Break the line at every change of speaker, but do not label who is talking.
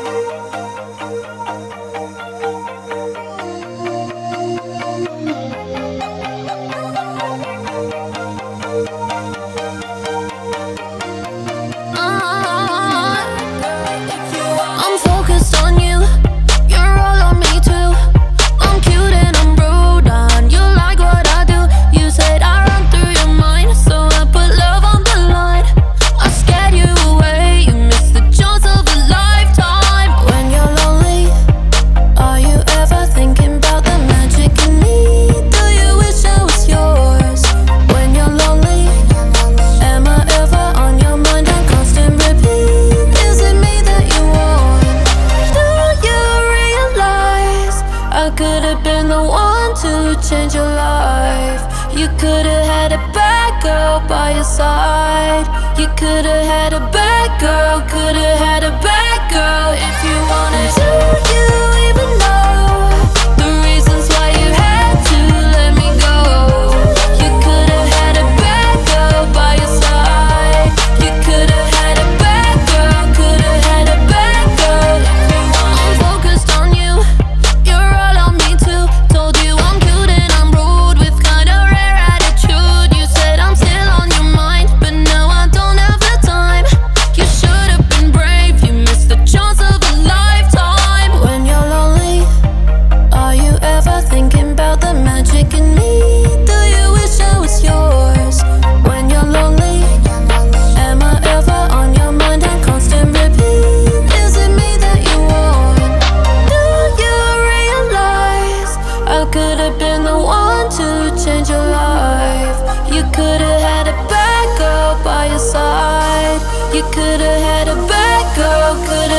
I'm focused on you, you're all on me too. I'm cute and I'm rude, and you like what I do. You said I run through your mind, so I put love on the line. I scared you away, you missed the chance of a lifetime. When you're lonely, are you ever thinking about the magic in me? Do you wish I was yours? When you're lonely, am I ever on your mind on constant repeat? Is it me that you want? Do you realize I could have been the one to change your life? You could have had a bad girl by your side. You could have had a bad girl, could have had a bad girl if you wanted. Do you even know the reasons why you had to let me go? You could have had a bad girl by your side. You could have had a bad girl, could have had a bad girl if you wanted. I'm focused on you, you're all on me too. Told you I'm cute and I'm rude with kinda rare attitude. You said I'm still on your mind, but now I don't have the time. You should have been brave, you missed the chance of a lifetime. When you're lonely, are you ever thinking about the magic in me? Do you wish I was yours? When you're lonely, am I ever on your mind on constant repeat? Is it me that you want? Do you realize I could have been the one to change your life? You could have had a bad girl by your side. You could have had a bad girl, could